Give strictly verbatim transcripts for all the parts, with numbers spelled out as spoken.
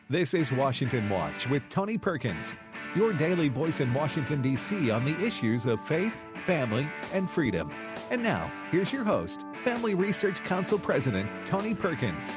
This is Washington Watch with Tony Perkins, your daily voice in Washington, D C on the issues of faith, family, and freedom. And now, here's your host, Family Research Council President Tony Perkins.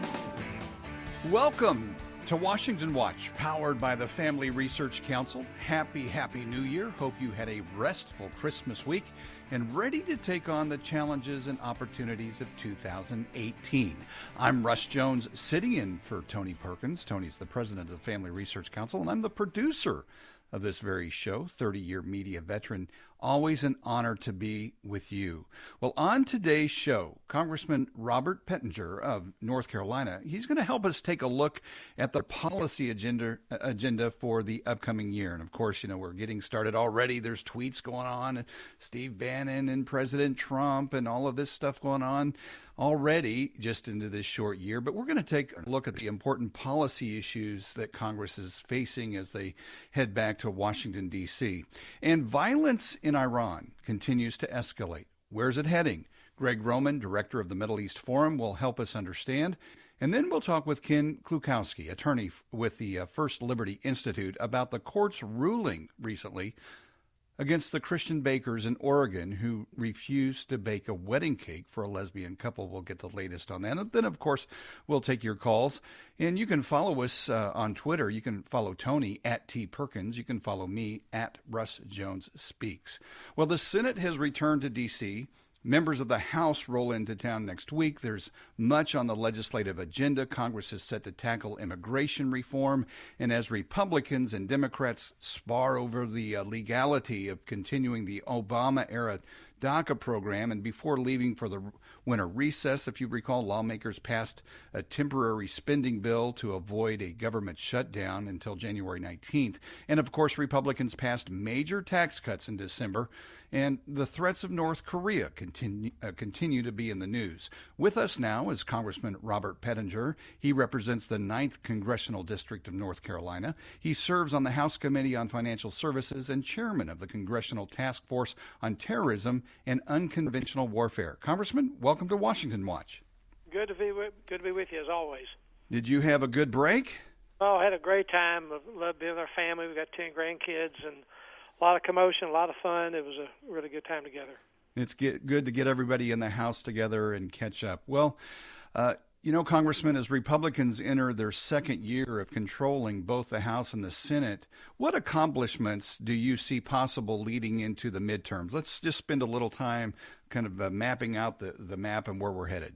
Welcome to Washington Watch, powered by the Family Research Council. Happy, happy New Year. Hope you had a restful Christmas week and ready to take on the challenges and opportunities of two thousand eighteen. I'm Russ Jones, sitting in for Tony Perkins. Tony's the president of the Family Research Council, and I'm the producer of this very show, thirty-year media veteran. Always an honor to be with you. Well, on today's show, Congressman Robert Pettinger of North Carolina, he's going to help us take a look at the policy agenda agenda for the upcoming year. And of course, you know, we're getting started already. There's tweets going on, Steve Bannon and President Trump and all of this stuff going on already just into this short year. But we're going to take a look at the important policy issues that Congress is facing as they head back to Washington, D C. And violence in Iran continues to escalate. Where's it heading? Greg Roman, director of the Middle East Forum, will help us understand. And then we'll talk with Ken Klukowski, attorney with the First Liberty Institute, about the court's ruling recently against the Christian bakers in Oregon who refused to bake a wedding cake for a lesbian couple. We'll get the latest on that. And then, of course, we'll take your calls. And you can follow us uh, on Twitter. You can follow Tony at T Perkins. You can follow me at Russ Jones Speaks. Well, the Senate has returned to D C Members of the House roll into town next week. There's much on the legislative agenda. Congress is set to tackle immigration reform. And as Republicans and Democrats spar over the uh, legality of continuing the Obama-era DACA program, and before leaving for the winter recess, if you recall, lawmakers passed a temporary spending bill to avoid a government shutdown until January nineteenth. And of course, Republicans passed major tax cuts in December, and the threats of North Korea continue, uh, continue to be in the news. With us now is Congressman Robert Pettinger. He represents the ninth Congressional District of North Carolina. He serves on the House Committee on Financial Services and chairman of the Congressional Task Force on Terrorism and Unconventional Warfare. Congressman, welcome to Washington Watch. Good to be with, good to be with you as always. Did you have a good break? Oh, I had a great time. I loved being with our family. We've got ten grandkids and a lot of commotion, a lot of fun. It was a really good time together. It's get, good to get everybody in the house together and catch up. Well, uh, you know, Congressman, as Republicans enter their second year of controlling both the House and the Senate, what accomplishments do you see possible leading into the midterms? Let's just spend a little time kind of uh, mapping out the, the map and where we're headed.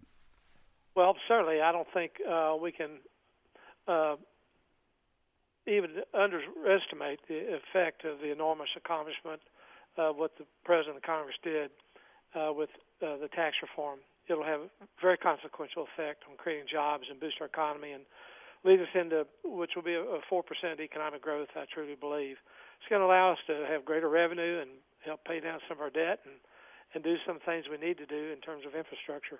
Well, certainly, I don't think uh, we can uh, even underestimate the effect of the enormous accomplishment of what the President of Congress did uh, with uh, the tax reform. It'll have a very consequential effect on creating jobs and boost our economy and lead us into, which will be a four percent economic growth, I truly believe. It's going to allow us to have greater revenue and help pay down some of our debt and, and do some things we need to do in terms of infrastructure.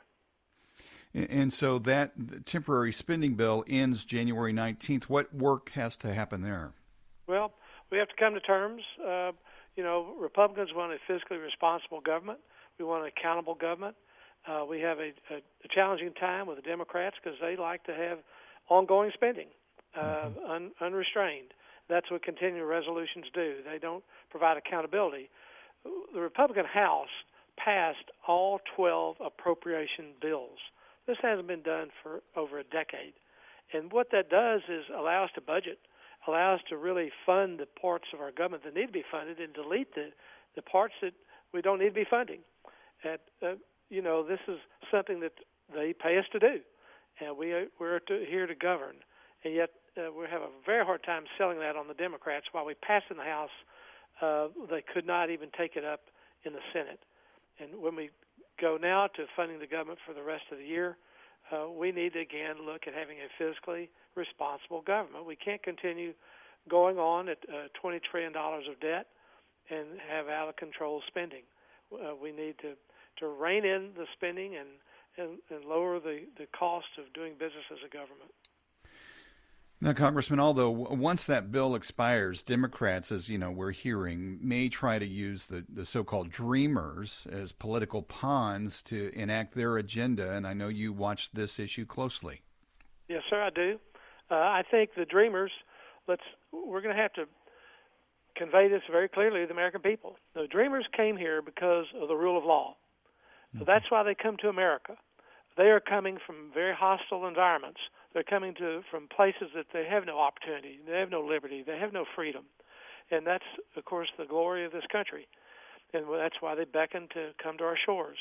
And so that temporary spending bill ends January nineteenth. What work has to happen there? Well, we have to come to terms. Uh, you know, Republicans want a fiscally responsible government. We want an accountable government. Uh, we have a, a, a challenging time with the Democrats because they like to have ongoing spending, uh, mm-hmm. un, unrestrained. That's what continuing resolutions do. They don't provide accountability. The Republican House passed all twelve appropriation bills. This hasn't been done for over a decade. And what that does is allow us to budget, allow us to really fund the parts of our government that need to be funded and delete the, the parts that we don't need to be funding. And, uh, you know, this is something that they pay us to do, and we are, we're to, here to govern. And yet uh, we have a very hard time selling that on the Democrats. While we passed in the House, uh, they could not even take it up in the Senate. And when we go now to funding the government for the rest of the year, uh, we need to again look at having a fiscally responsible government. We can't continue going on at uh, twenty trillion dollars of debt and have out-of-control spending. Uh, we need to, to rein in the spending and, and, and lower the, the cost of doing business as a government. Now, Congressman, although once that bill expires, Democrats, as you know, we're hearing, may try to use the, the so-called dreamers as political pawns to enact their agenda, and I know you watched this issue closely. Yes, sir, I do. Uh, I think the dreamers, let's we're going to have to convey this very clearly to the American people. The dreamers came here because of the rule of law. So mm-hmm. that's why they come to America. They are coming from very hostile environments. They're coming to from places that they have no opportunity, they have no liberty, they have no freedom. And that's, of course, the glory of this country. And that's why they beckon to come to our shores.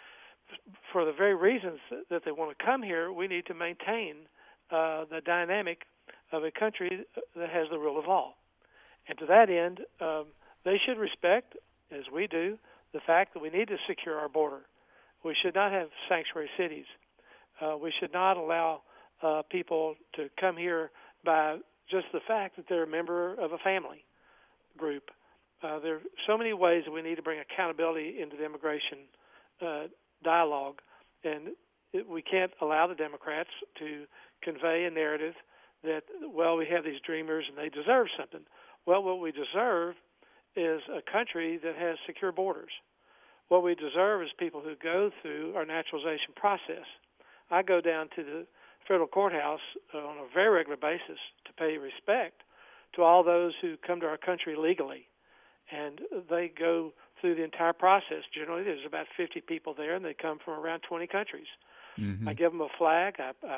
For the very reasons that they want to come here, we need to maintain uh, the dynamic of a country that has the rule of law. And to that end, um, they should respect, as we do, the fact that we need to secure our border. We should not have sanctuary cities. Uh, we should not allow uh, people to come here by just the fact that they're a member of a family group. Uh, there are so many ways that we need to bring accountability into the immigration uh, dialogue, and it, we can't allow the Democrats to convey a narrative that, well, we have these dreamers and they deserve something. Well, what we deserve is a country that has secure borders. What we deserve is people who go through our naturalization process. I go down to the federal courthouse uh, on a very regular basis to pay respect to all those who come to our country legally. And they go through the entire process. Generally, there's about fifty people there, and they come from around twenty countries. Mm-hmm. I give them a flag, I, I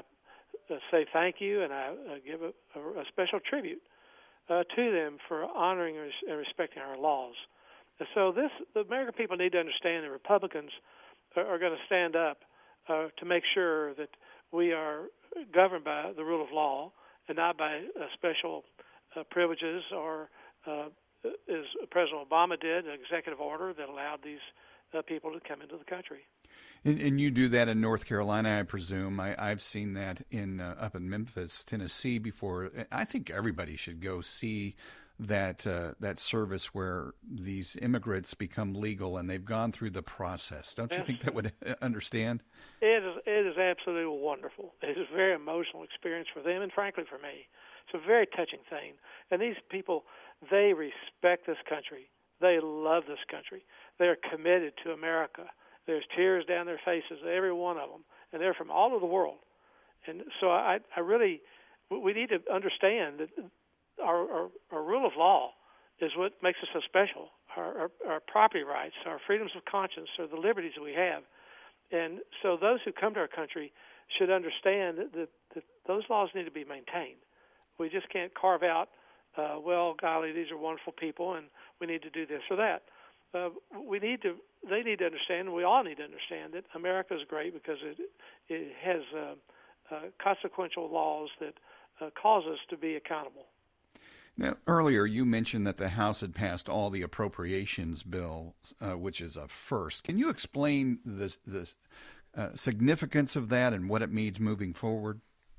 say thank you, and I, I give a, a, a special tribute uh, to them for honoring and respecting our laws. And so this, the American people need to understand that Republicans are, are going to stand up uh, to make sure that we are governed by the rule of law and not by uh, special uh, privileges or uh, as President Obama did, an executive order that allowed these uh, people to come into the country. And, and you do that in North Carolina, I presume. I, I've seen that in uh, up in Memphis, Tennessee before. I think everybody should go see that uh, that service where these immigrants become legal and they've gone through the process. Don't you absolutely. think that would understand? It is, it is absolutely wonderful. It is a very emotional experience for them and, frankly, for me. It's a very touching thing. And these people, they respect this country. They love this country. They are committed to America. There's tears down their faces, every one of them, and they're from all over the world. And so I, I really, we need to understand that our, our, our rule of law is what makes us so special. Our, our, our property rights, our freedoms of conscience, are the liberties that we have. And so those who come to our country should understand that, that, that those laws need to be maintained. We just can't carve out, uh, well, golly, these are wonderful people, and we need to do this or that. Uh, we need to. They need to understand, and we all need to understand that America is great because it it has uh, uh, consequential laws that uh, cause us to be accountable. Now, earlier you mentioned that the House had passed all the appropriations bill, uh, which is a first. Can you explain the the uh, significance of that and what it means moving forward?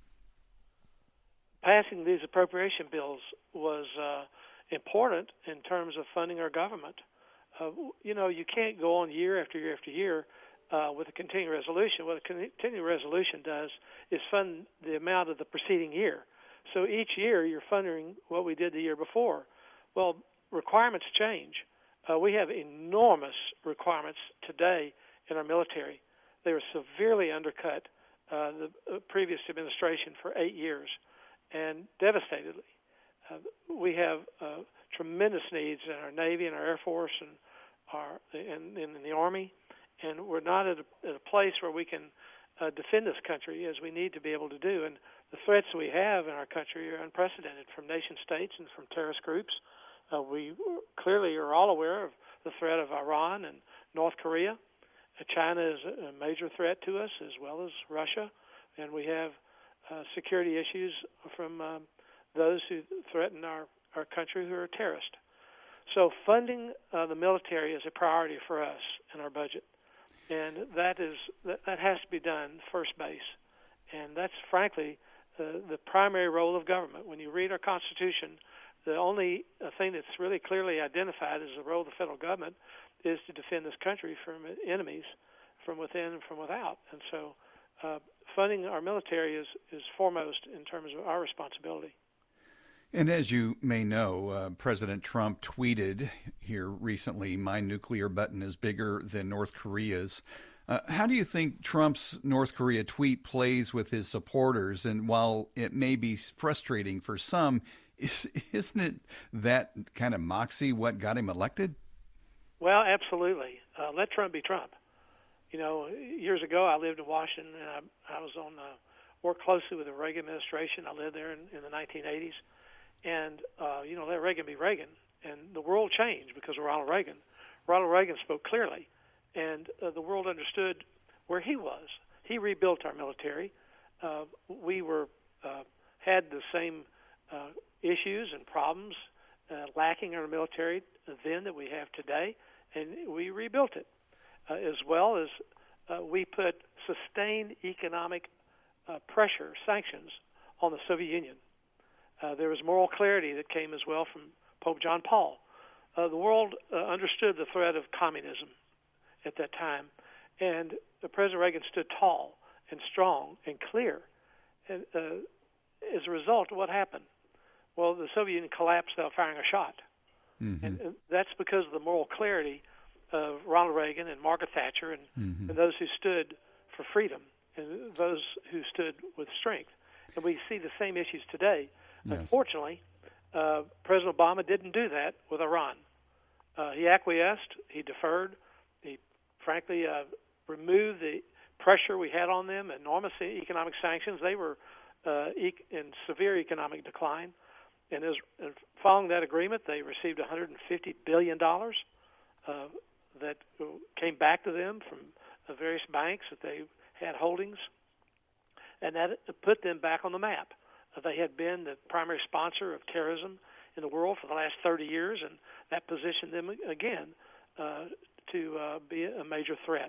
Passing these appropriation bills was uh, important in terms of funding our government. Uh, you know, you can't go on year after year after year uh, with a continuing resolution. What a continuing resolution does is fund the amount of the preceding year. So each year you're funding what we did the year before. Well, requirements change. Uh, we have enormous requirements today in our military. They were severely undercut uh, the uh, previous administration for eight years. And devastatedly. Uh, we have uh, tremendous needs in our Navy and our Air Force and our in, in the Army, and we're not at a, at a place where we can uh, defend this country as we need to be able to do. And the threats we have in our country are unprecedented from nation states and from terrorist groups. Uh, we clearly are all aware of the threat of Iran and North Korea. Uh, China is a major threat to us, as well as Russia, and we have Uh, security issues from um, those who threaten our, our country who are terrorists. So funding uh, the military is a priority for us in our budget. And that is that, that has to be done first base. And that's, frankly, uh, the primary role of government. When you read our Constitution, the only uh, thing that's really clearly identified as the role of the federal government is to defend this country from enemies from within and from without. And so uh, funding our military is, is foremost in terms of our responsibility. And as you may know, uh, President Trump tweeted here recently, "My nuclear button is bigger than North Korea's." Uh, how do you think Trump's North Korea tweet plays with his supporters? And while it may be frustrating for some, is, isn't it that kind of moxie what got him elected? Well, absolutely. Uh, let Trump be Trump. You know, years ago I lived in Washington, and I, I was on uh, worked closely with the Reagan administration. I lived there in, in the nineteen eighties, and uh, you know, let Reagan be Reagan. And the world changed because of Ronald Reagan. Ronald Reagan spoke clearly, and uh, the world understood where he was. He rebuilt our military. Uh, we were uh, had the same uh, issues and problems uh, lacking in our military then that we have today, and we rebuilt it, uh, as well as uh, we put sustained economic uh, pressure, sanctions on the Soviet Union. Uh, there was moral clarity that came as well from Pope John Paul. Uh, the world uh, understood the threat of communism at that time, and uh, President Reagan stood tall and strong and clear. And uh, as a result, what happened? Well, the Soviet Union collapsed without firing a shot. Mm-hmm. And, and that's because of the moral clarity of Ronald Reagan and Margaret Thatcher and, mm-hmm. and those who stood for freedom and those who stood with strength. And we see the same issues today. Yes. Unfortunately, uh, President Obama didn't do that with Iran. Uh, he acquiesced, he deferred, he frankly uh, removed the pressure we had on them, enormous economic sanctions. They were uh, e- in severe economic decline. And as, uh, following that agreement, they received one hundred fifty billion dollars uh, that came back to them from the various banks that they had holdings, and that put them back on the map. Uh, they had been the primary sponsor of terrorism in the world for the last thirty years, and that positioned them again uh, to uh, be a major threat.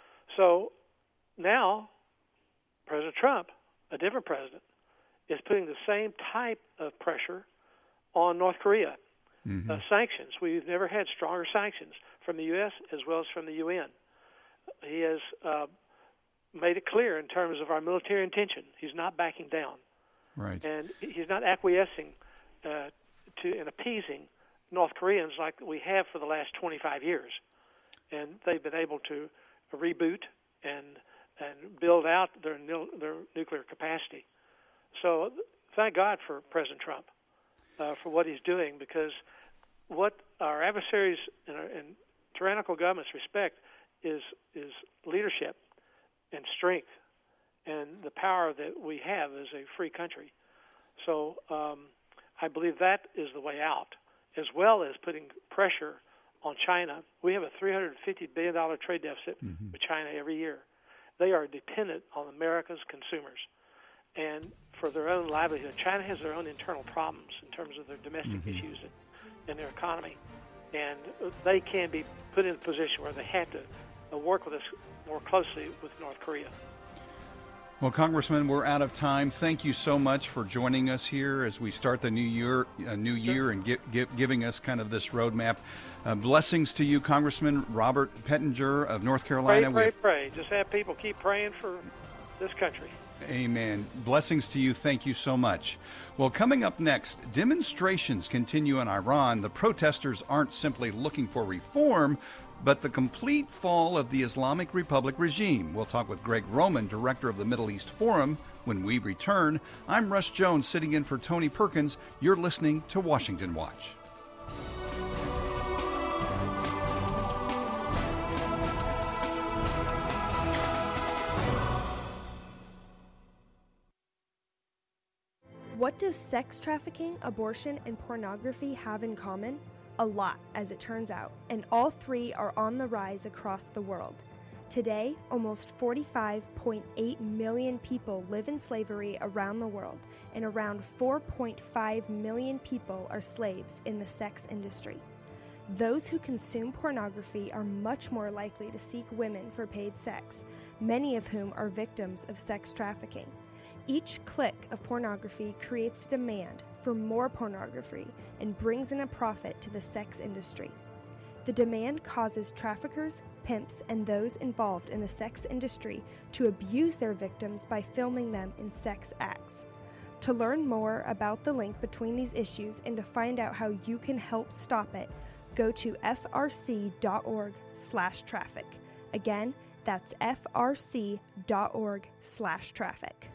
So now President Trump, a different president, is putting the same type of pressure on North Korea. Mm-hmm. Uh, sanctions. We've never had stronger sanctions from the U S as well as from the U N. He has uh, made it clear in terms of our military intention. He's not backing down. Right. And he's not acquiescing uh, to and appeasing North Koreans like we have for the last twenty-five years. And they've been able to reboot and and build out their, their nuclear capacity. So thank God for President Trump uh, for what he's doing, because what our adversaries and, our, and tyrannical governments respect is is leadership and strength and the power that we have as a free country. So um, I believe that is the way out, as well as putting pressure on China. We have a three hundred fifty billion dollars trade deficit mm-hmm. with China every year. They are dependent on America's consumers. And for their own livelihood, China has their own internal problems in terms of their domestic mm-hmm. issues and, and their economy. And they can be put in a position where they have to uh, work with us more closely with North Korea. Well, Congressman, we're out of time. Thank you so much for joining us here as we start the new year, uh, new year, sure. and give, give, giving us kind of this roadmap. Uh, blessings to you, Congressman Robert Pettinger of North Carolina. Pray, pray, pray. Just have people keep praying for this country. Amen. Blessings to you. Thank you so much. Well, coming up next, demonstrations continue in Iran. The protesters aren't simply looking for reform, but the complete fall of the Islamic Republic regime. We'll talk with Greg Roman, director of the Middle East Forum, when we return. I'm Russ Jones, sitting in for Tony Perkins. You're listening to Washington Watch. What does sex trafficking, abortion, and pornography have in common? A lot, as it turns out, and all three are on the rise across the world. Today, almost forty-five point eight million people live in slavery around the world, and around four point five million people are slaves in the sex industry. Those who consume pornography are much more likely to seek women for paid sex, many of whom are victims of sex trafficking. Each click of pornography creates demand for more pornography and brings in a profit to the sex industry. The demand causes traffickers, pimps, and those involved in the sex industry to abuse their victims by filming them in sex acts. To learn more about the link between these issues and to find out how you can help stop it, go to f r c dot org slash traffic. Again, That's f r c dot org slash traffic.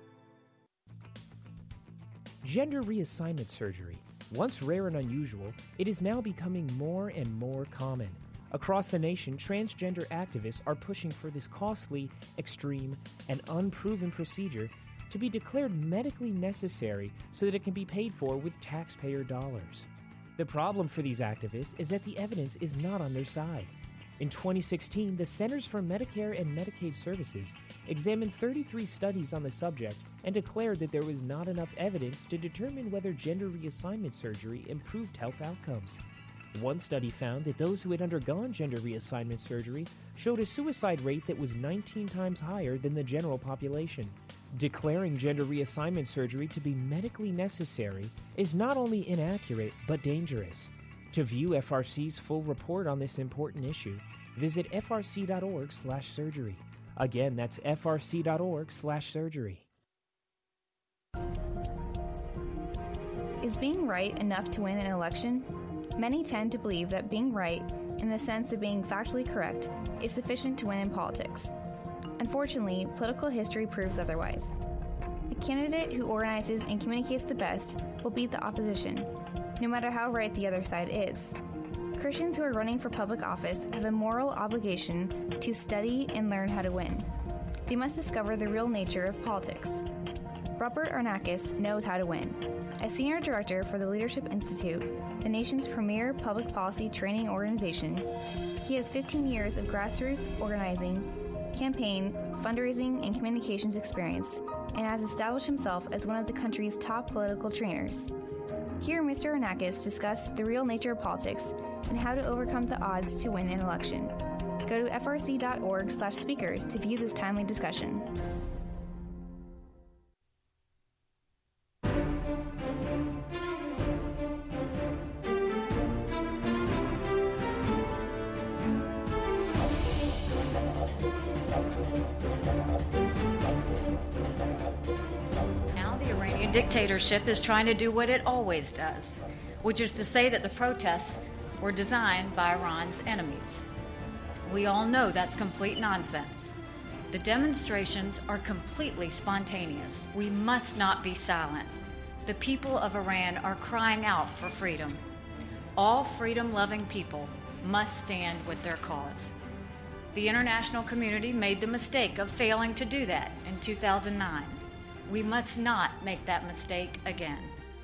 Gender reassignment surgery. Once rare and unusual, it is now becoming more and more common. Across the nation, transgender activists are pushing for this costly, extreme, and unproven procedure to be declared medically necessary so that it can be paid for with taxpayer dollars. The problem for these activists is that the evidence is not on their side. In twenty sixteen, the Centers for Medicare and Medicaid Services examined thirty-three studies on the subject and declared that there was not enough evidence to determine whether gender reassignment surgery improved health outcomes. One study found that those who had undergone gender reassignment surgery showed a suicide rate that was nineteen times higher than the general population. Declaring gender reassignment surgery to be medically necessary is not only inaccurate, but dangerous. To view F R C's full report on this important issue, visit f r c dot org slash surgery. Again, that's f r c dot org slash surgery. Is being right enough to win an election? Many tend to believe that being right, in the sense of being factually correct, is sufficient to win in politics. Unfortunately, political history proves otherwise. The candidate who organizes and communicates the best will beat the opposition, no matter how right the other side is. Christians who are running for public office have a moral obligation to study and learn how to win. They must discover the real nature of politics. Robert Arnakis knows how to win. As Senior Director for the Leadership Institute, the nation's premier public policy training organization, he has fifteen years of grassroots organizing, campaign, fundraising, and communications experience, and has established himself as one of the country's top political trainers. Here, Mister Arnakis discussed the real nature of politics and how to overcome the odds to win an election. Go to f r c dot org slash speakers to view this timely discussion. Dictatorship is trying to do what it always does, which is to say that the protests were designed by Iran's enemies. We all know that's complete nonsense. The demonstrations are completely spontaneous. We must not be silent. The people of Iran are crying out for freedom. All freedom-loving people must stand with their cause. The international community made the mistake of failing to do that in two thousand nine. We must not make that mistake again.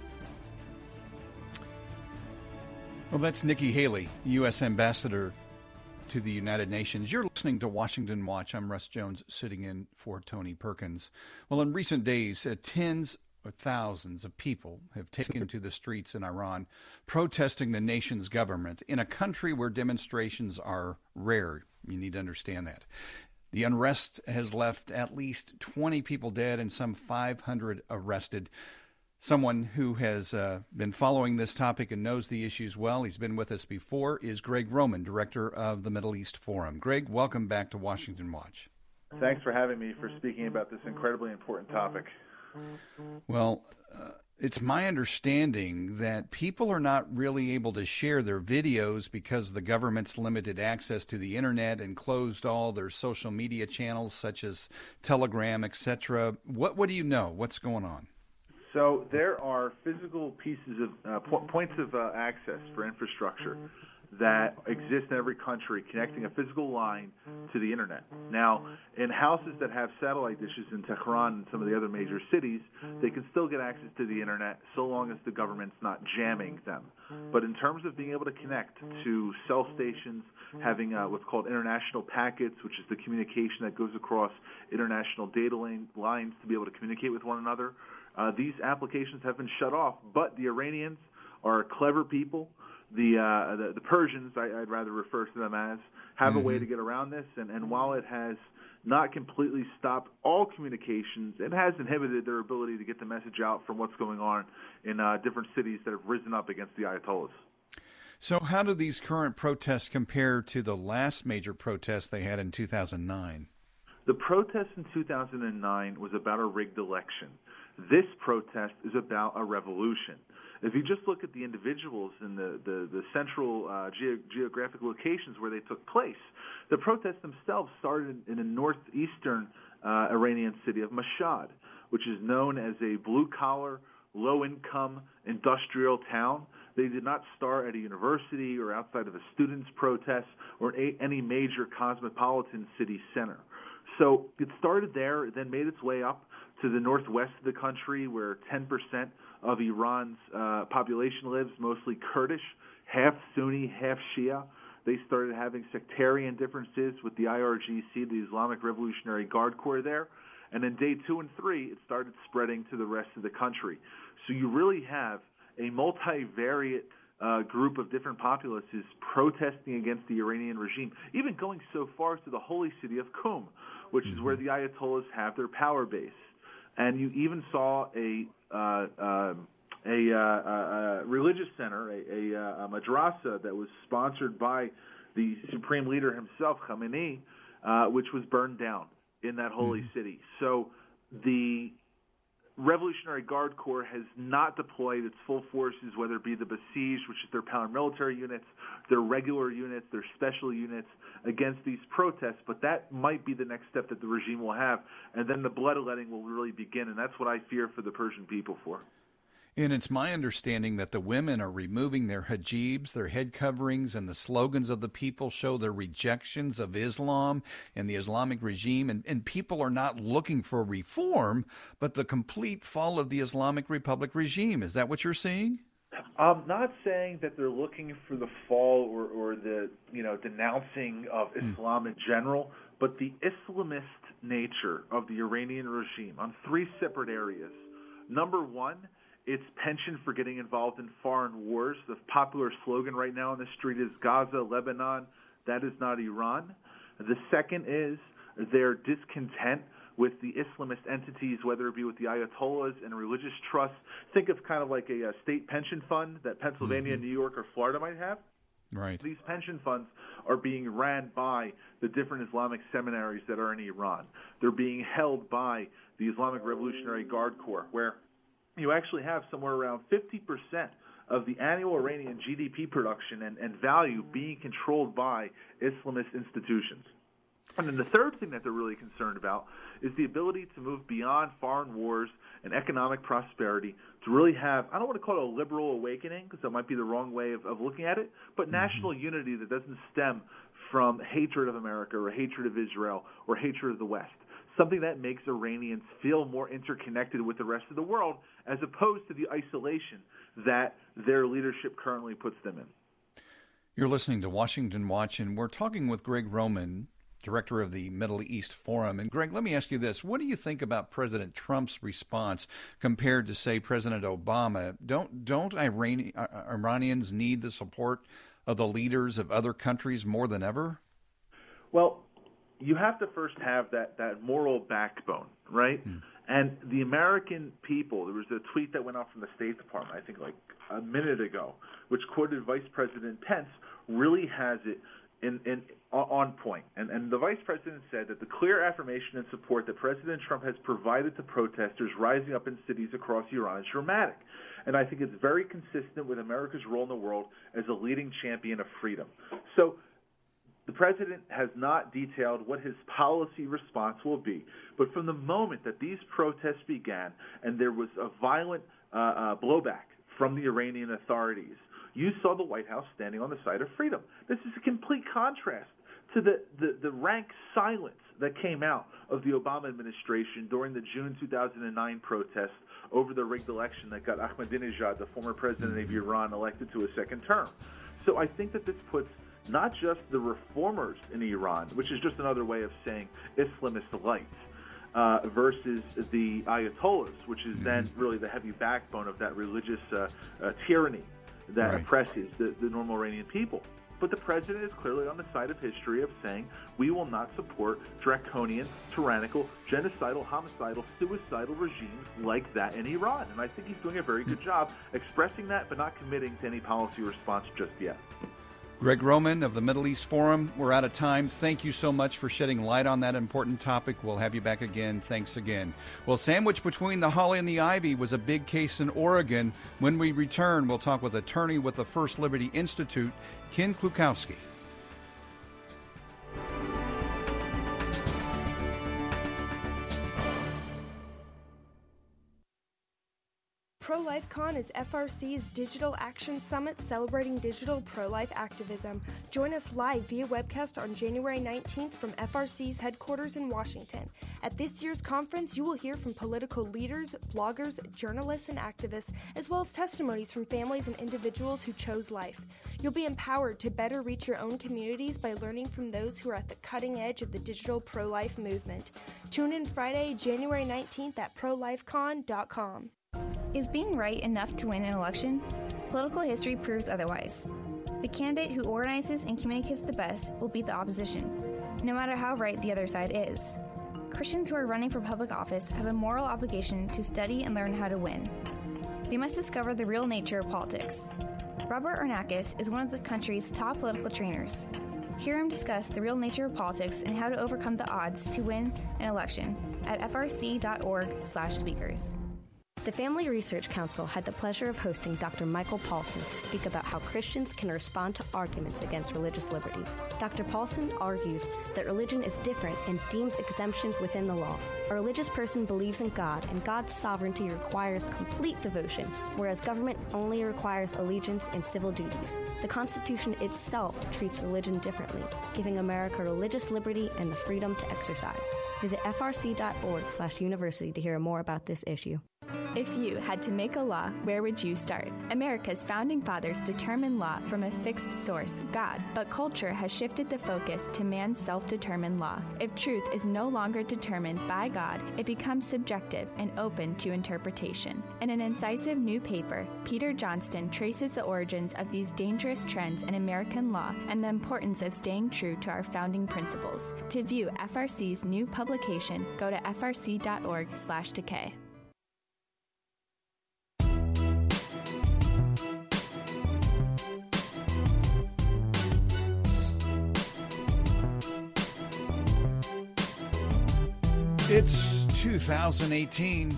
Well, that's Nikki Haley, U S Ambassador to the United Nations. You're listening to Washington Watch. I'm Russ Jones, sitting in for Tony Perkins. Well, in recent days, uh, tens of thousands of people have taken to the streets in Iran, protesting the nation's government in a country where demonstrations are rare. You need to understand that. The unrest has left at least twenty people dead and some five hundred arrested. Someone who has uh, been following this topic and knows the issues well, he's been with us before, is Greg Roman, director of the Middle East Forum. Greg, welcome back to Washington Watch. Thanks for having me, for speaking about this incredibly important topic. Well, uh, it's my understanding that people are not really able to share their videos because the government's limited access to the internet and closed all their social media channels such as Telegram, et cetera. What what do you know? What's going on? So there are physical pieces of uh, po- points of uh, access for infrastructure that exist in every country, connecting a physical line to the internet. Now, in houses that have satellite dishes in Tehran and some of the other major cities, they can still get access to the internet so long as the government's not jamming them. But in terms of being able to connect to cell stations, having uh, what's called international packets, which is the communication that goes across international data lane, lines to be able to communicate with one another, uh, these applications have been shut off. But the Iranians are clever people. The, uh, the the Persians, I, I'd rather refer to them as, have mm-hmm. a way to get around this. And, and while it has not completely stopped all communications, it has inhibited their ability to get the message out from what's going on in uh, different cities that have risen up against the Ayatollahs. So how do these current protests compare to the last major protest they had in two thousand nine? The protest in two thousand nine was about a rigged election. This protest is about a revolution. If you just look at the individuals in the, the, the central uh, ge- geographic locations where they took place, the protests themselves started in, in a northeastern uh, Iranian city of Mashhad, which is known as a blue-collar, low-income industrial town. They did not start at a university or outside of a students' protest or a, any major cosmopolitan city center. So it started there, then made its way up to the northwest of the country, where ten percent of Iran's uh, population lives, mostly Kurdish, half Sunni, half Shia. They started having sectarian differences with the I R G C, the Islamic Revolutionary Guard Corps there. And then day two and three, it started spreading to the rest of the country. So you really have a multivariate uh, group of different populaces protesting against the Iranian regime, even going so far to the holy city of Qum, which is where the Ayatollahs have their power base. And you even saw a uh, uh, a, uh, a religious center, a, a, a madrasa that was sponsored by the supreme leader himself, Khamenei, uh, which was burned down in that holy mm-hmm. city. So the Revolutionary Guard Corps has not deployed its full forces, whether it be the Basij, which is their paramilitary units, their regular units, their special units, against these protests, but that might be the next step that the regime will have, and then the bloodletting will really begin, and that's what I fear for the Persian people for. And it's my understanding that the women are removing their hijabs, their head coverings, and the slogans of the people show their rejections of Islam and the Islamic regime. And, and people are not looking for reform, but the complete fall of the Islamic Republic regime. Is that what you're seeing? I'm not saying that they're looking for the fall or, or the, you know, denouncing of Islam in general, but the Islamist nature of the Iranian regime on three separate areas. Number one, its penchant for getting involved in foreign wars. The popular slogan right now on the street is Gaza, Lebanon, that is not Iran. The second is their discontent with the Islamist entities, whether it be with the Ayatollahs and religious trusts. Think of kind of like a, a state pension fund that Pennsylvania, mm-hmm. New York, or Florida might have. Right. These pension funds are being ran by the different Islamic seminaries that are in Iran. They're being held by the Islamic Revolutionary Guard Corps, where you actually have somewhere around fifty percent of the annual Iranian G D P production and, and value being controlled by Islamist institutions. And then the third thing that they're really concerned about is the ability to move beyond foreign wars and economic prosperity to really have, I don't want to call it a liberal awakening because that might be the wrong way of, of looking at it, but mm-hmm. national unity that doesn't stem from hatred of America or hatred of Israel or hatred of the West. Something that makes Iranians feel more interconnected with the rest of the world as opposed to the isolation that their leadership currently puts them in. You're listening to Washington Watch, and we're talking with Greg Roman, director of the Middle East Forum. And Greg, let me ask you this. What do you think about President Trump's response compared to, say, President Obama? Don't don't Iran, uh, Iranians need the support of the leaders of other countries more than ever? Well, you have to first have that, that moral backbone, right? Mm. And the American people, there was a tweet that went out from the State Department, I think like a minute ago, which quoted Vice President Pence, really has it in, in on point. And, and the Vice President said that the clear affirmation and support that President Trump has provided to protesters rising up in cities across Iran is dramatic. And I think it's very consistent with America's role in the world as a leading champion of freedom. So the President has not detailed what his policy response will be. But from the moment that these protests began and there was a violent uh, uh, blowback from the Iranian authorities, you saw the White House standing on the side of freedom. This is a complete contrast to the, the, the rank silence that came out of the Obama administration during the June two thousand nine protests over the rigged election that got Ahmadinejad, the former president of Iran, elected to a second term. So I think that this puts not just the reformers in Iran, which is just another way of saying Islamist lights, uh, versus the Ayatollahs, which is mm-hmm. then really the heavy backbone of that religious uh, uh, tyranny that right. oppresses the, the normal Iranian people. But the president is clearly on the side of history of saying we will not support draconian, tyrannical, genocidal, homicidal, suicidal regimes like that in Iran. And I think he's doing a very good job expressing that but not committing to any policy response just yet. Greg Roman of the Middle East Forum, we're out of time. Thank you so much for shedding light on that important topic. We'll have you back again. Thanks again. Well, sandwiched between the holly and the ivy was a big case in Oregon. When we return, we'll talk with attorney with the First Liberty Institute, Ken Klukowski. ProLifeCon is F R C's Digital Action Summit celebrating digital pro-life activism. Join us live via webcast on January nineteenth from F R C's headquarters in Washington. At this year's conference, you will hear from political leaders, bloggers, journalists, and activists, as well as testimonies from families and individuals who chose life. You'll be empowered to better reach your own communities by learning from those who are at the cutting edge of the digital pro-life movement. Tune in Friday, January nineteenth at pro life con dot com. Is being right enough to win an election? Political history proves otherwise. The candidate who organizes and communicates the best will beat the opposition, no matter how right the other side is. Christians who are running for public office have a moral obligation to study and learn how to win. They must discover the real nature of politics. Robert Arnakis is one of the country's top political trainers. Hear him discuss the real nature of politics and how to overcome the odds to win an election at f r c dot org slash speakers. The Family Research Council had the pleasure of hosting Doctor Michael Paulson to speak about how Christians can respond to arguments against religious liberty. Doctor Paulson argues that religion is different and deems exemptions within the law. A religious person believes in God, and God's sovereignty requires complete devotion, whereas government only requires allegiance and civil duties. The Constitution itself treats religion differently, giving America religious liberty and the freedom to exercise. Visit f r c dot org slash university to hear more about this issue. If you had to make a law, where would you start? America's founding fathers determined law from a fixed source, God, but culture has shifted the focus to man's self-determined law. If truth is no longer determined by God, it becomes subjective and open to interpretation. In an incisive new paper, Peter Johnston traces the origins of these dangerous trends in American law and the importance of staying true to our founding principles. To view F R C's new publication, go to f r c dot org slash decay. It's two thousand eighteen,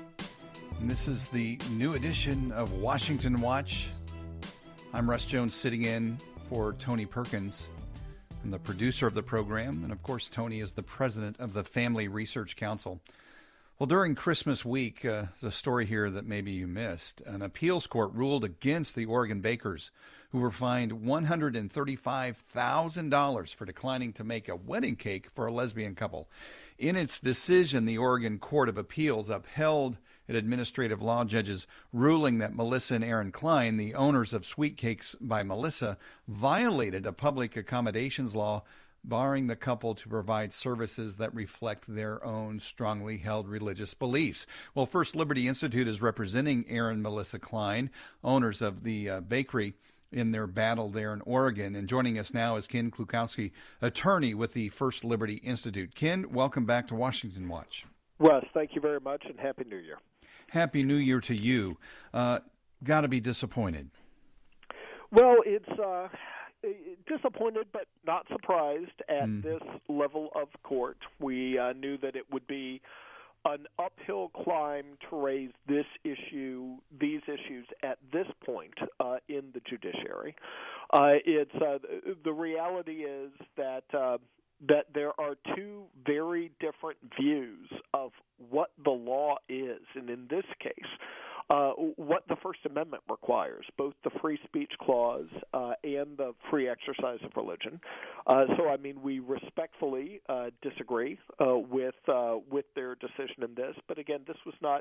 and this is the new edition of Washington Watch. I'm Russ Jones, sitting in for Tony Perkins. I'm the producer of the program, and of course, Tony is the president of the Family Research Council. Well, during Christmas week, uh, there's a story here that maybe you missed. An appeals court ruled against the Oregon bakers, who were fined one hundred thirty-five thousand dollars for declining to make a wedding cake for a lesbian couple. In its decision, the Oregon Court of Appeals upheld an administrative law judge's ruling that Melissa and Aaron Klein, the owners of Sweet Cakes by Melissa, violated a public accommodations law barring the couple to provide services that reflect their own strongly held religious beliefs. Well, First Liberty Institute is representing Aaron and Melissa Klein, owners of the uh, bakery, in their battle there in Oregon. And joining us now is Ken Klukowski, attorney with the First Liberty Institute. Ken, welcome back to Washington Watch. Russ, thank you very much, and Happy New Year. Happy New Year to you. Uh, got to be disappointed. Well, it's uh, disappointed but not surprised at mm. this level of court. We uh, knew that it would be an uphill climb to raise this issue, these issues at this point uh, in the judiciary. Uh, it's uh, the reality is that uh, that there are two very different views of what the law is, and in this case, uh, what the First Amendment requires, both the free speech clause uh, and the free exercise of religion. Uh, so, I mean, we respectfully uh, disagree uh, with uh, with their decision in this. But again, this was not.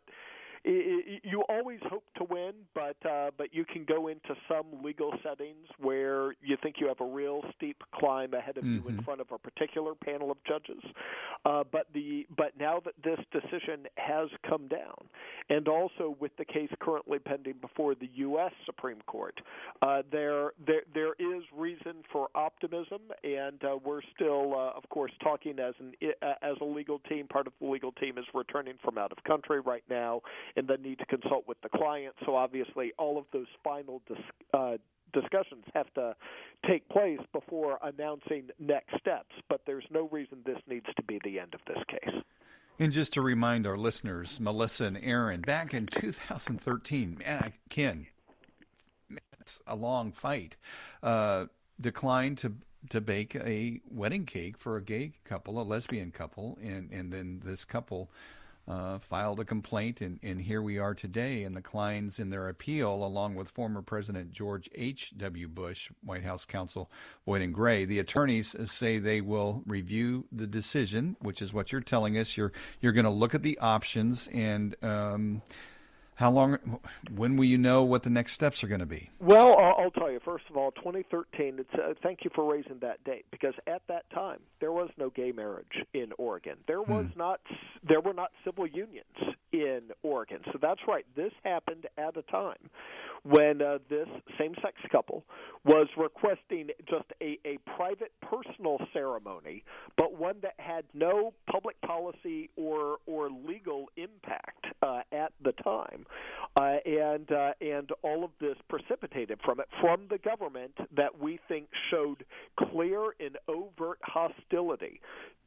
You always hope to win, but uh, but you can go into some legal settings where you think you have a real steep climb ahead of mm-hmm. you in front of a particular panel of judges. Uh, but the but now that this decision has come down, and also with the case currently pending before the U S Supreme Court, uh, there there there is reason for optimism, and uh, we're still, uh, of course, talking as an as a legal team. Part of the legal team is returning from out of country right now. and then need to consult with the client. So obviously all of those final dis- uh, discussions have to take place before announcing next steps. But there's no reason this needs to be the end of this case. And just to remind our listeners, Melissa and Aaron, back in two thousand thirteen, man, Ken, man, it's a long fight, uh, declined to to bake a wedding cake for a gay couple, a lesbian couple, and, and then this couple uh, filed a complaint, and, and here we are today. And the Kleins, in their appeal, along with former President George H W. Bush, White House counsel Boyd and Gray, the attorneys say they will review the decision, which is what you're telling us. You're you're going to look at the options, and um, how long, when will you know what the next steps are going to be? Well, I'll tell you, first of all, twenty thirteen, it's, uh, thank you for raising that date, because at that time, there was no gay marriage in Oregon. There was hmm. not, there were not civil unions in Oregon. So that's right. This happened at a time when uh, this same-sex couple was requesting just a, a private, personal ceremony, but one that had no public policy or or legal impact uh, at the time. Uh, and uh, and all of this precipitated from it, from the government, that we think showed clear and overt hostility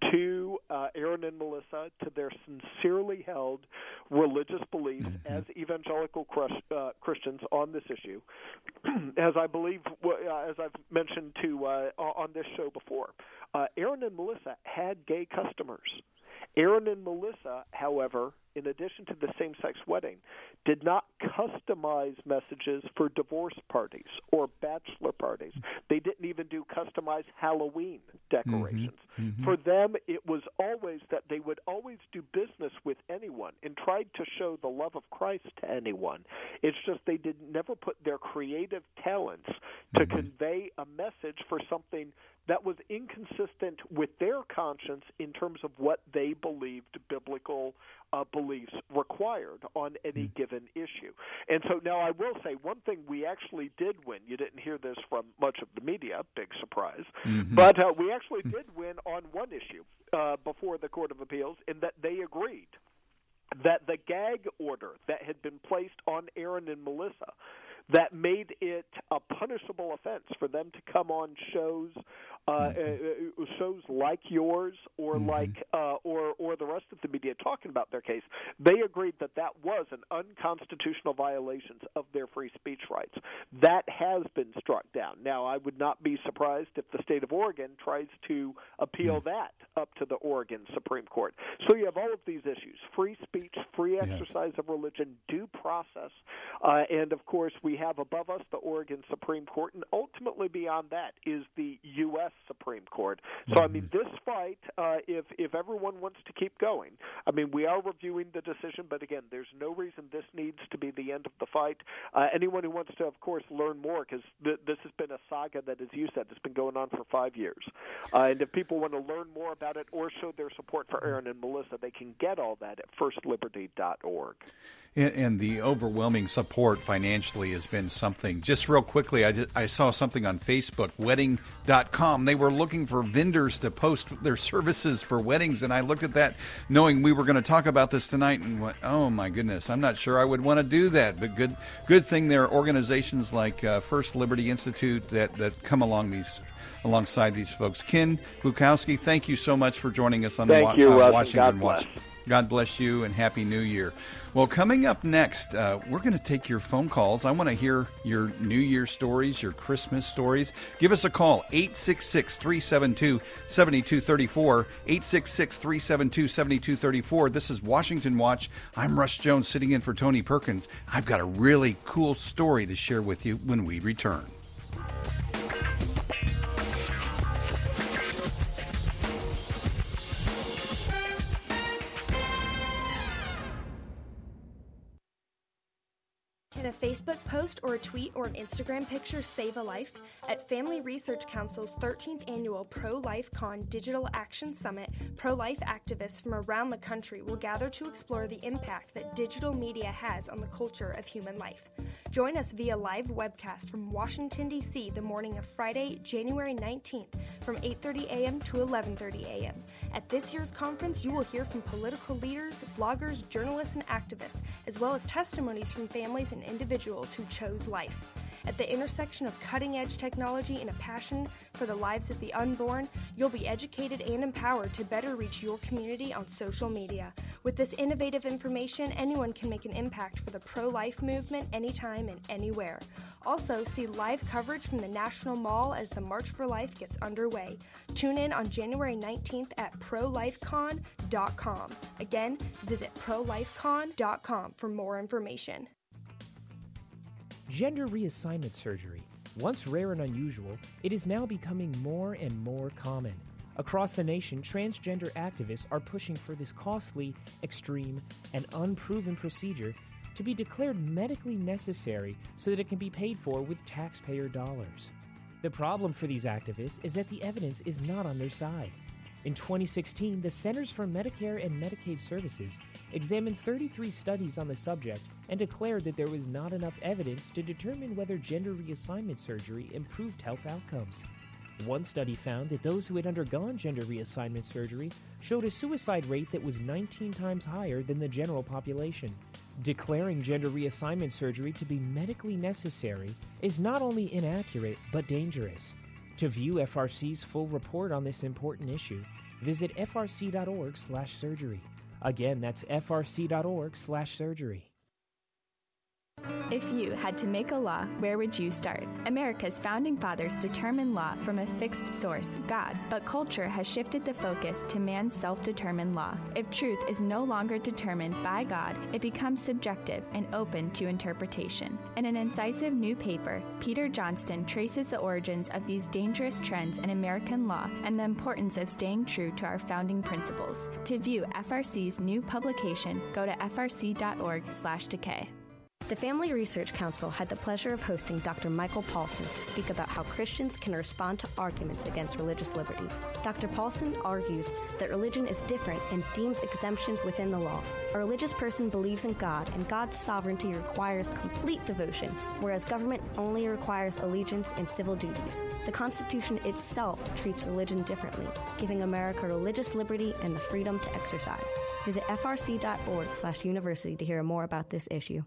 to uh, Aaron and Melissa, to their sincerely held religious beliefs mm-hmm. as evangelical Christ, uh, Christians on this issue. As I believe, uh, as I've mentioned to uh, on this show before, uh, Aaron and Melissa had gay customers. Aaron and Melissa, however, in addition to the same-sex wedding, did not customize messages for divorce parties or bachelor parties. They didn't even do customized Halloween decorations. Mm-hmm. Mm-hmm. For them, it was always that they would always do business with anyone and tried to show the love of Christ to anyone. It's just they did never put their creative talents to mm-hmm. convey a message for something that was inconsistent with their conscience in terms of what they believed biblical uh, beliefs required on any given issue. And so now I will say one thing we actually did win. You didn't hear this from much of the media, big surprise, mm-hmm. but uh, we actually did win on one issue uh, before the Court of Appeals, in that they agreed that the gag order that had been placed on Aaron and Melissa, that made it a punishable offense for them to come on shows, uh, mm-hmm. uh, shows like yours, or mm-hmm. like, uh, or or the rest of the media talking about their case. They agreed that that was an unconstitutional violation of their free speech rights. That has been struck down. Now, I would not be surprised if the state of Oregon tries to appeal mm-hmm. that up to the Oregon Supreme Court. So you have all of these issues: free speech, free exercise yes. of religion, due process, uh, and of course we have above us the Oregon Supreme Court, and ultimately beyond that is the U S Supreme Court. So, mm-hmm. I mean, this fight, uh, if if everyone wants to keep going, I mean, we are reviewing the decision, but again, there's no reason this needs to be the end of the fight. Uh, anyone who wants to, of course, learn more, because th- this has been a saga that, as you said, has been going on for five years. Uh, and if people want to learn more about it or show their support for Aaron and Melissa, they can get all that at first liberty dot org. And, and the overwhelming support financially has been something. Just real quickly, I, did, I saw something on Facebook, wedding dot com. They were looking for vendors to post their services for weddings, and I looked at that knowing we were going to talk about this tonight and went, oh, my goodness, I'm not sure I would want to do that. But good good thing there are organizations like uh, First Liberty Institute that, that come along these alongside these folks. Ken Bukowski, thank you so much for joining us on thank the you, uh, uh, Washington God Watch. Bless. God bless you and Happy New Year. Well, coming up next, uh, we're going to take your phone calls. I want to hear your New Year stories, your Christmas stories. Give us a call, eight six six, three seven two, seven two three four, eight six six, three seven two, seven two three four. This is Washington Watch. I'm Russ Jones sitting in for Tony Perkins. I've got a really cool story to share with you when we return. Can a Facebook post or a tweet or an Instagram picture save a life? At Family Research Council's thirteenth Annual Pro-Life Con Digital Action Summit, pro-life activists from around the country will gather to explore the impact that digital media has on the culture of human life. Join us via live webcast from Washington, D C the morning of Friday, January nineteenth from eight thirty a.m. to eleven thirty a.m. At this year's conference, you will hear from political leaders, bloggers, journalists, and activists, as well as testimonies from families and individuals who chose life. At the intersection of cutting-edge technology and a passion for the lives of the unborn, you'll be educated and empowered to better reach your community on social media. With this innovative information, anyone can make an impact for the pro-life movement anytime and anywhere. Also, see live coverage from the National Mall as the March for Life gets underway. Tune in on January nineteenth at pro life con dot com. Again, visit pro life con dot com for more information. Gender reassignment surgery. Once rare and unusual, it is now becoming more and more common. Across the nation, transgender activists are pushing for this costly, extreme, and unproven procedure to be declared medically necessary so that it can be paid for with taxpayer dollars. The problem for these activists is that the evidence is not on their side. In twenty sixteen, the Centers for Medicare and Medicaid Services examined thirty-three studies on the subject and declared that there was not enough evidence to determine whether gender reassignment surgery improved health outcomes. One study found that those who had undergone gender reassignment surgery showed a suicide rate that was nineteen times higher than the general population. Declaring gender reassignment surgery to be medically necessary is not only inaccurate, but dangerous. To view F R C's full report on this important issue, visit f r c dot org slash surgery. Again, that's f r c dot org slash surgery. If you had to make a law, where would you start? America's founding fathers determined law from a fixed source, God, but culture has shifted the focus to man's self-determined law. If truth is no longer determined by God, it becomes subjective and open to interpretation. In an incisive new paper, Peter Johnston traces the origins of these dangerous trends in American law and the importance of staying true to our founding principles. To view F R C's new publication, go to f r c dot org slash decay. The Family Research Council had the pleasure of hosting Doctor Michael Paulson to speak about how Christians can respond to arguments against religious liberty. Doctor Paulson argues that religion is different and deems exemptions within the law. A religious person believes in God, and God's sovereignty requires complete devotion, whereas government only requires allegiance and civil duties. The Constitution itself treats religion differently, giving America religious liberty and the freedom to exercise. Visit f r c dot org slash university to hear more about this issue.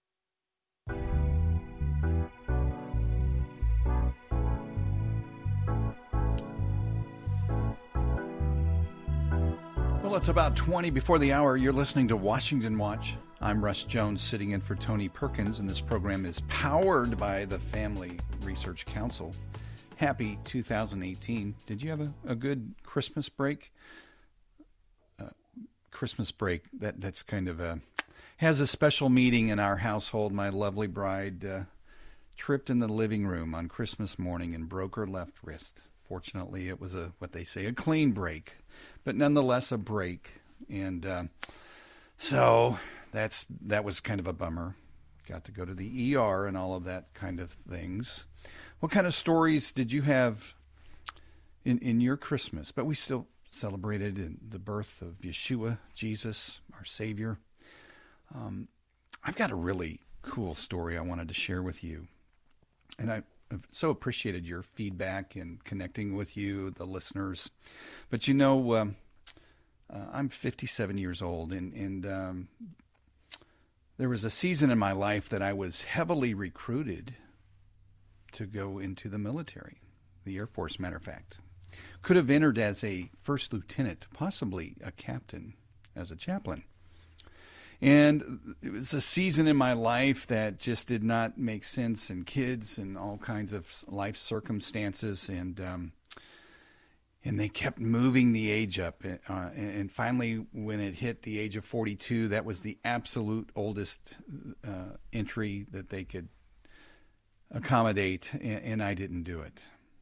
Well, it's about twenty before the hour. You're listening to Washington Watch. I'm Russ Jones, sitting in for Tony Perkins, and this program is powered by the Family Research Council. Happy two thousand eighteen. Did you have a, a good Christmas break? Uh, Christmas break, that that's kind of a, has a special meaning in our household. My lovely bride uh, tripped in the living room on Christmas morning and broke her left wrist. Fortunately, it was a what they say, a clean break, but nonetheless a break. And uh, so that's that was kind of a bummer. Got to go to the E R and all of that kind of things. What kind of stories did you have in, in your Christmas? But we still celebrated in the birth of Yeshua, Jesus, our Savior. Um, I've got a really cool story I wanted to share with you. And I I've so appreciated your feedback and connecting with you, the listeners. But you know, um, uh, I'm fifty-seven years old, and, and um, there was a season in my life that I was heavily recruited to go into the military, the Air Force, matter of fact. Could have entered as a first lieutenant, possibly a captain, as a chaplain. And it was a season in my life that just did not make sense, and kids and all kinds of life circumstances. And um, and they kept moving the age up. Uh, and finally, when it hit the age of forty-two, that was the absolute oldest uh, entry that they could accommodate, and, and I didn't do it.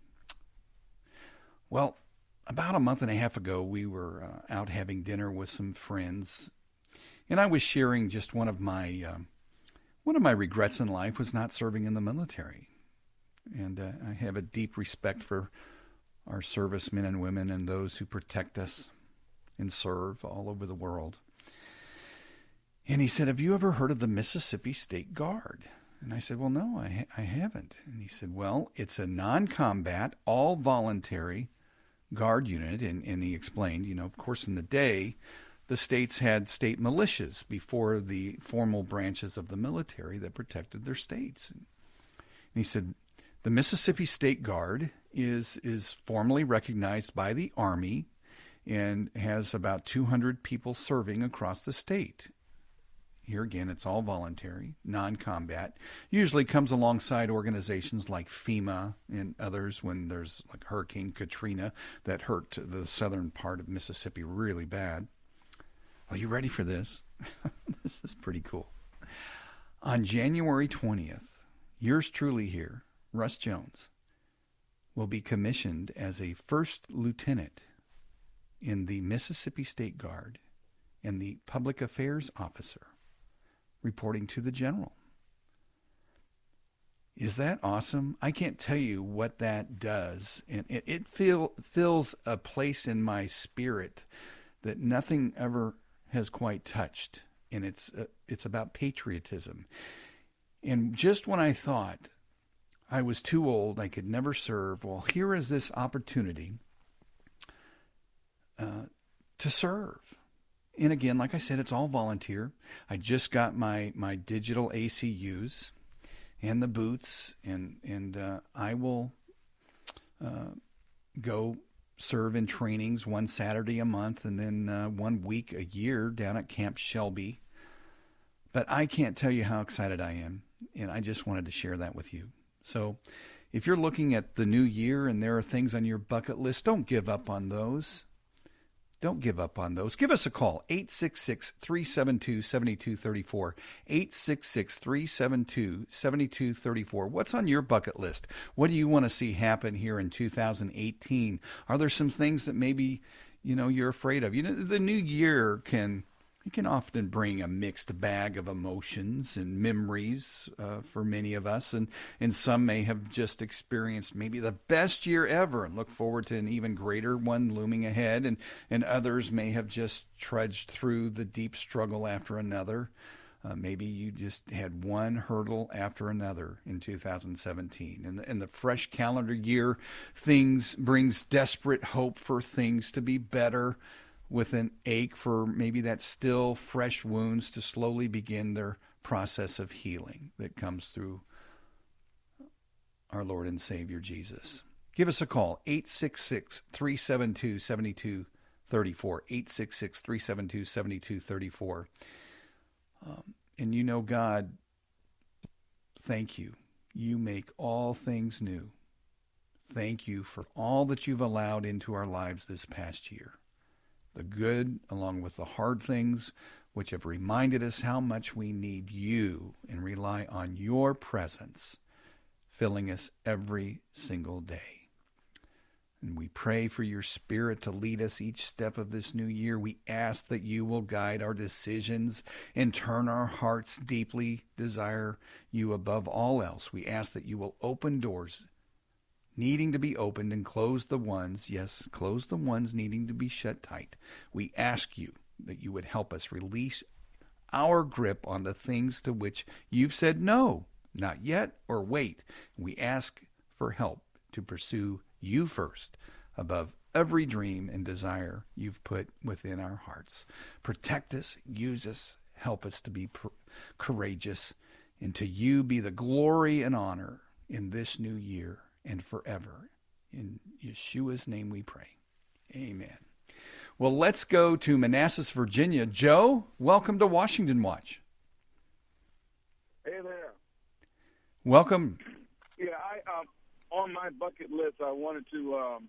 Well, about a month and a half ago, we were uh, out having dinner with some friends. And I was sharing just one of my uh, one of my regrets in life was not serving in the military. And uh, I have a deep respect for our servicemen and women and those who protect us and serve all over the world. And he said, "Have you ever heard of the Mississippi State Guard?" And I said, "Well, no, I, ha- I haven't." And he said, "Well, it's a non-combat, all-voluntary Guard unit, and, and he explained, you know, of course, in the day, the states had state militias before the formal branches of the military that protected their states. And he said, the Mississippi State Guard is is formally recognized by the Army and has about two hundred people serving across the state. Here again, it's all voluntary, non-combat. Usually comes alongside organizations like FEMA and others when there's like Hurricane Katrina that hurt the southern part of Mississippi really bad. Are you ready for this? This is pretty cool. On January twentieth, yours truly here, Russ Jones, will be commissioned as a first lieutenant in the Mississippi State Guard and the public affairs officer, reporting to the general. Is that awesome? I can't tell you what that does. And it, it feel, fills a place in my spirit that nothing ever has quite touched. And it's uh, it's about patriotism. And just when I thought I was too old, I could never serve, well, here is this opportunity uh, to serve. And again, like I said, it's all volunteer. I just got my, my digital A C Us and the boots, and and uh, I will uh, go serve in trainings one Saturday a month and then uh, one week a year down at Camp Shelby. But I can't tell you how excited I am, and I just wanted to share that with you. So if you're looking at the new year and there are things on your bucket list, don't give up on those. Don't give up on those. Give us a call, eight six six, three seven two, seven two three four, eight six six, three seven two, seven two three four. What's on your bucket list? What do you want to see happen here in two thousand eighteen? Are there some things that maybe, you know, you're afraid of? You know, the new year can it can often bring a mixed bag of emotions and memories uh, for many of us, and, and some may have just experienced maybe the best year ever and look forward to an even greater one looming ahead, and, and others may have just trudged through the deep struggle after another. Uh, maybe you just had one hurdle after another in two thousand seventeen. And the, and the fresh calendar year things brings desperate hope for things to be better, with an ache for maybe that still fresh wounds to slowly begin their process of healing that comes through our Lord and Savior Jesus. Give us a call, eight six six, three seven two, seven two three four, eight six six, three seven two, seven two three four. Um, and you know, God, thank you. You make all things new. Thank you for all that you've allowed into our lives this past year. The good along with the hard things, which have reminded us how much we need you and rely on your presence, filling us every single day. And we pray for your Spirit to lead us each step of this new year. We ask that you will guide our decisions and turn our hearts deeply desire you above all else. We ask that you will open doors needing to be opened and close the ones, yes, close the ones needing to be shut tight. We ask you that you would help us release our grip on the things to which you've said no, not yet, or wait. We ask for help to pursue you first above every dream and desire you've put within our hearts. Protect us, use us, help us to be pr- courageous, and to you be the glory and honor in this new year and forever. In Yeshua's name we pray. Amen. Well, let's go to Manassas, Virginia. Joe, welcome to Washington Watch. Hey there. Welcome. Yeah, I um, on my bucket list, I wanted to, um,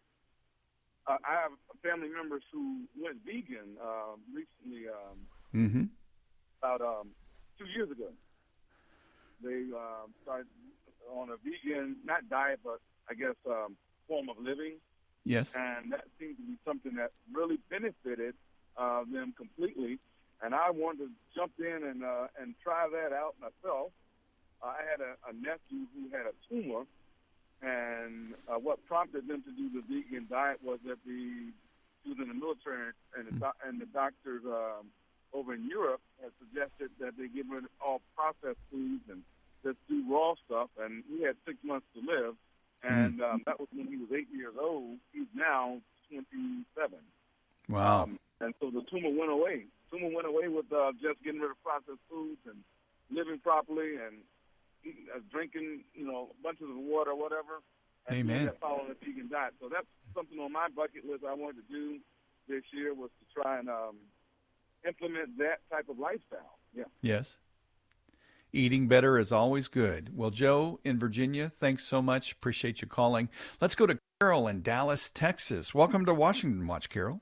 uh, I have family members who went vegan uh, recently, um, mm-hmm. about um, two years ago. They uh, started on a vegan, not diet, but I guess um, form of living. Yes. And that seemed to be something that really benefited uh, them completely. And I wanted to jump in and uh, and try that out myself. Uh, I had a, a nephew who had a tumor, and uh, what prompted them to do the vegan diet was that the he was in the military, and the, do- and the doctors um, over in Europe had suggested that they get rid of all processed foods and just do raw stuff, and he had six months to live. and um, that was when he was eight years old. He's now twenty-seven. Wow. Um, and so the tumor went away. Tumor went away with uh, just getting rid of processed foods and living properly and eating, uh, drinking, you know, bunches of water or whatever. And Amen. That following a vegan diet. So that's something on my bucket list I wanted to do this year, was to try and um, implement that type of lifestyle. Yeah. Yes. Eating better is always good. Well, Joe in Virginia, thanks so much. Appreciate you calling. Let's go to Carol in Dallas, Texas. Welcome to Washington Watch, Carol.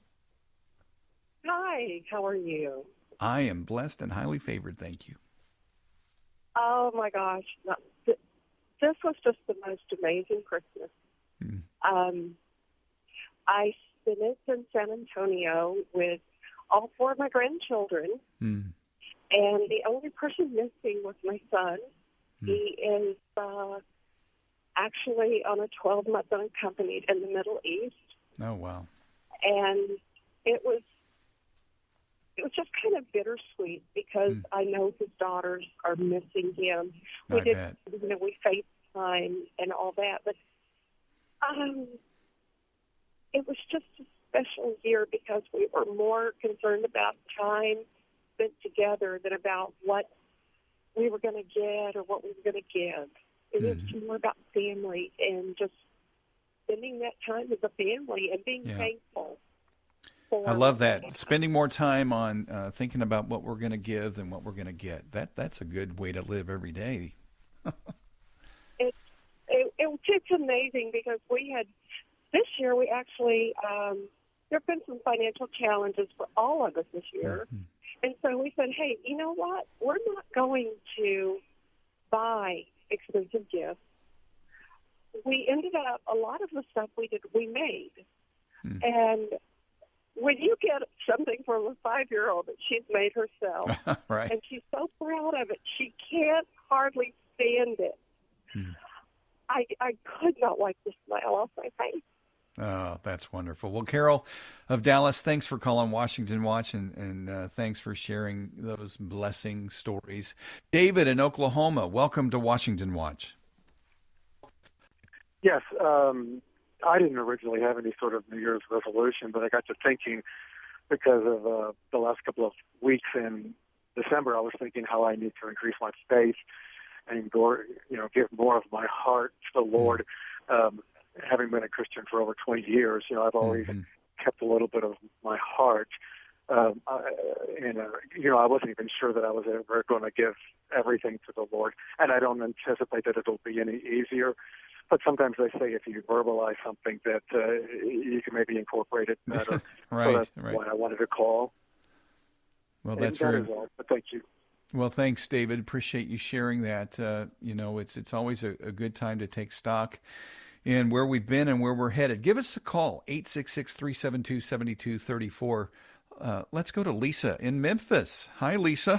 Hi, how are you? I am blessed and highly favored, thank you. Oh, my gosh. No, th- this was just the most amazing Christmas. Mm. Um, I spent it in San Antonio with all four of my grandchildren. Mm. And the only person missing was my son. Hmm. He is uh, actually on a twelve-month unaccompanied in the Middle East. Oh, wow. And it was it was just kind of bittersweet because hmm. I know his daughters are missing him. We I did, bet. you know, we FaceTime and all that, but um, it was just a special year because we were more concerned about time spent together than about what we were going to get or what we were going to give. It mm-hmm. was more about family and just spending that time as a family and being yeah. thankful. I love that. Spending more time on uh, thinking about what we're going to give than what we're going to get. That That's a good way to live every day. it's, it, it, it's amazing because we had, this year we actually, um, there have been some financial challenges for all of us this year. Mm-hmm. And so we said, hey, you know what? We're not going to buy expensive gifts. We ended up, a lot of the stuff we did, we made. Hmm. And when you get something from a five-year-old that she's made herself, right. and she's so proud of it, she can't hardly stand it. Hmm. I, I could not wipe the smile off my face. Oh, that's wonderful. Well, Carol of Dallas, thanks for calling Washington Watch, and, and uh, thanks for sharing those blessing stories. David in Oklahoma, welcome to Washington Watch. Yes, um, I didn't originally have any sort of New Year's resolution, but I got to thinking because of uh, the last couple of weeks in December, I was thinking how I need to increase my faith and go, you know, give more of my heart to the Lord. Um, having been a Christian for over twenty years, you know, I've always mm-hmm. kept a little bit of my heart. Um, I, and, uh, you know, I wasn't even sure that I was ever going to give everything to the Lord. And I don't anticipate that it'll be any easier. But sometimes they say if you verbalize something that uh, you can maybe incorporate it better. right, so that's right. why I wanted to call. Well, that's and that very... is all, but thank you. Well, thanks, David. Appreciate you sharing that. Uh, you know, it's it's always a, a good time to take stock in where we've been and where we're headed. Give us a call, eight six six, three seven two, seven two three four. Uh, let's go to Lisa in Memphis. Hi, Lisa.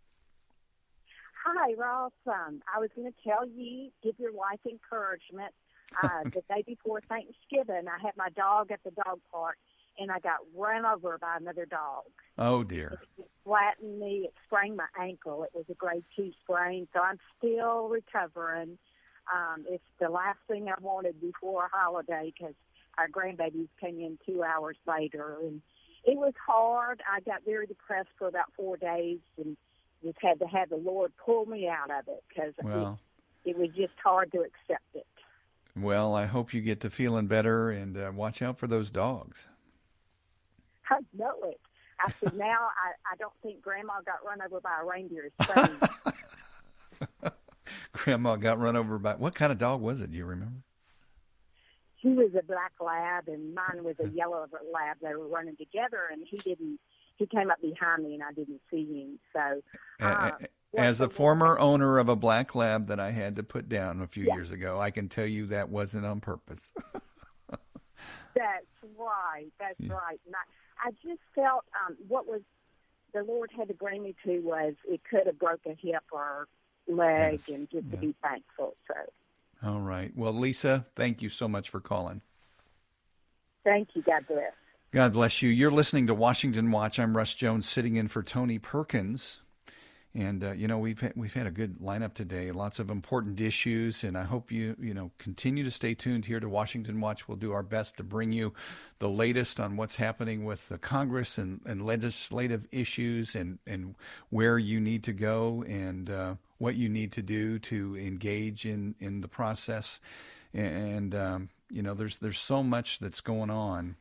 Hi, Ross. Um, I was going to tell you, give your wife encouragement. Uh, the day before Thanksgiving, I had my dog at the dog park, and I got run over by another dog. Oh, dear. It flattened me. It sprained my ankle. It was a grade two sprain, so I'm still recovering. Um, it's the last thing I wanted before a holiday because our grandbabies came in two hours later, and it was hard. I got very depressed for about four days and just had to have the Lord pull me out of it because well, it, it was just hard to accept it. Well, I hope you get to feeling better, and uh, watch out for those dogs. I know it. I said, now I, I don't think Grandma got run over by a reindeer. So. Grandma got run over by, what kind of dog was it? Do you remember? He was a black lab, and mine was a yellow lab. They were running together, and he didn't. He came up behind me, and I didn't see him. So, uh, as a former owner of a black lab that I had to put down a few yeah. years ago, I can tell you that wasn't on purpose. That's right. That's yeah. right. And I, I just felt um, what was the Lord had to bring me to was it could have broke a hip or leg, yes. and just yeah. to be thankful. So. All right. Well, Lisa, thank you so much for calling. Thank you. God bless. God bless you. You're listening to Washington Watch. I'm Russ Jones, sitting in for Tony Perkins. And uh, you know, we've had, we've had a good lineup today, lots of important issues, and I hope you you know continue to stay tuned here to Washington Watch. We'll do our best to bring you the latest on what's happening with the Congress and, and legislative issues, and, and where you need to go, and uh, what you need to do to engage in, in the process. And um, you know, there's there's so much that's going on,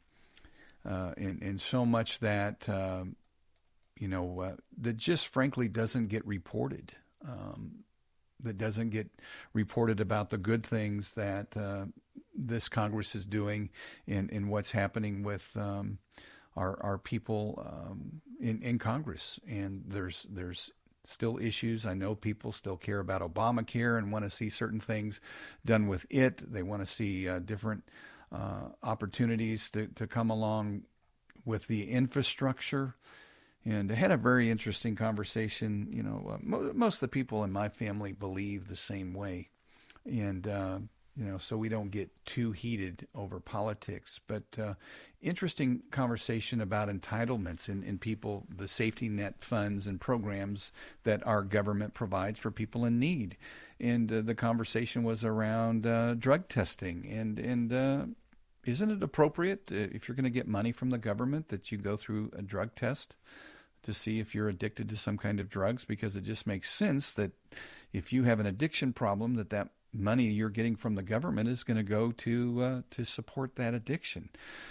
uh, and and so much that. Um, you know, uh, that just frankly doesn't get reported, um, that doesn't get reported about the good things that uh, this Congress is doing and, and what's happening with um, our our people um, in, in Congress. And there's there's still issues. I know people still care about Obamacare and want to see certain things done with it. They want to see uh, different uh, opportunities to, to come along with the infrastructure. And I had a very interesting conversation. You know, uh, mo- most of the people in my family believe the same way. And, uh, you know, so we don't get too heated over politics. But uh, interesting conversation about entitlements in, in people, the safety net funds and programs that our government provides for people in need. And uh, the conversation was around uh, drug testing. And, and uh, isn't it appropriate, uh, if you're going to get money from the government, that you go through a drug test to see if you're addicted to some kind of drugs? Because it just makes sense that if you have an addiction problem, that that money you're getting from the government is going to go to uh, to support that addiction.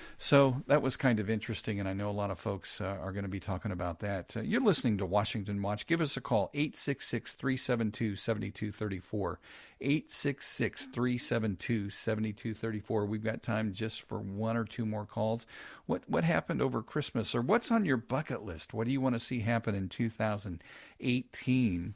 So that was kind of interesting, and I know a lot of folks uh, are going to be talking about that. Uh, you're listening to Washington Watch. Give us a call, eight six six, three seven two, seven two three four, eight six six, three seven two, seven two three four. We've got time just for one or two more calls. What what happened over Christmas, or what's on your bucket list? What do you want to see happen in two thousand eighteen?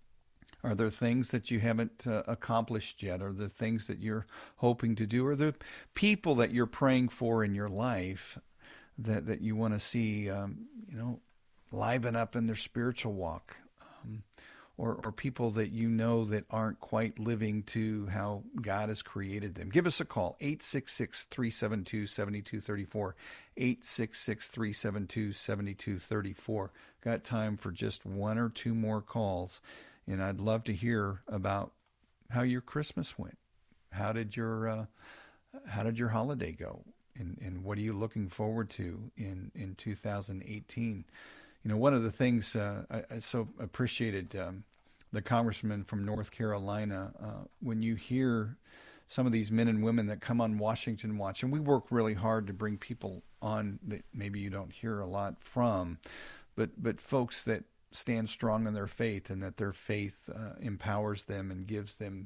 Are there things that you haven't uh, accomplished yet? Are there things that you're hoping to do? Are there people that you're praying for in your life that, that you want to see, um, you know, liven up in their spiritual walk? Um, or, or people that you know that aren't quite living to how God has created them? Give us a call, eight six six, three seven two, seven two three four, eight six six, three seven two, seven two three four. Got time for just one or two more calls. And I'd love to hear about how your Christmas went. How did your uh, how did your holiday go? And and what are you looking forward to in, in two thousand eighteen? You know, one of the things uh, I, I so appreciated um, the congressman from North Carolina, uh, when you hear some of these men and women that come on Washington Watch, and we work really hard to bring people on that maybe you don't hear a lot from, but but folks that stand strong in their faith, and that their faith uh, empowers them and gives them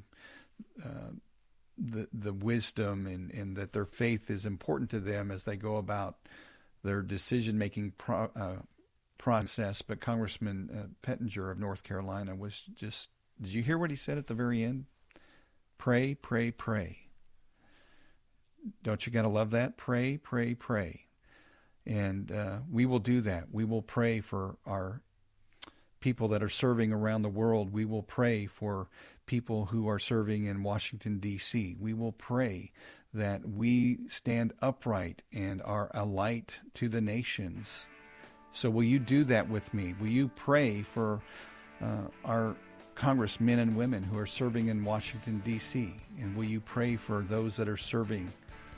uh, the the wisdom, and, and that their faith is important to them as they go about their decision-making pro, uh, process. But Congressman uh, Pettinger of North Carolina was just, did you hear what he said at the very end? Pray, pray, pray. Don't you got to love that? Pray, pray, pray. And uh, we will do that. We will pray for our people that are serving around the world. We will pray for people who are serving in Washington, D C We will pray that we stand upright and are a light to the nations. So will you do that with me? Will you pray for uh, our congressmen and women who are serving in Washington, D C? And will you pray for those that are serving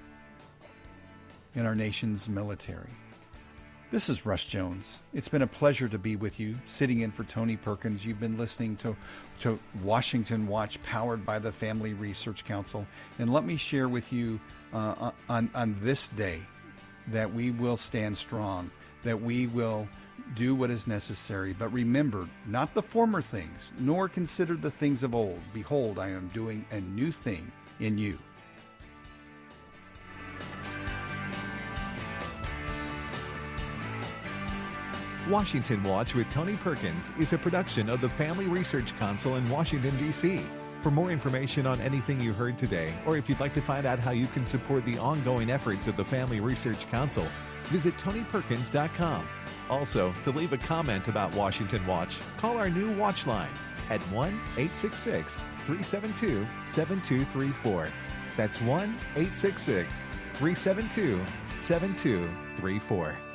in our nation's military? This is Russ Jones. It's been a pleasure to be with you, sitting in for Tony Perkins. You've been listening to, to Washington Watch, powered by the Family Research Council. And let me share with you uh, on, on this day that we will stand strong, that we will do what is necessary. But remember, not the former things, nor consider the things of old. Behold, I am doing a new thing in you. Washington Watch with Tony Perkins is a production of the Family Research Council in Washington, D C For more information on anything you heard today, or if you'd like to find out how you can support the ongoing efforts of the Family Research Council, visit tony perkins dot com. Also, to leave a comment about Washington Watch, call our new watch line at one eight six six, three seven two, seven two three four. That's one eight six six, three seven two, seven two three four.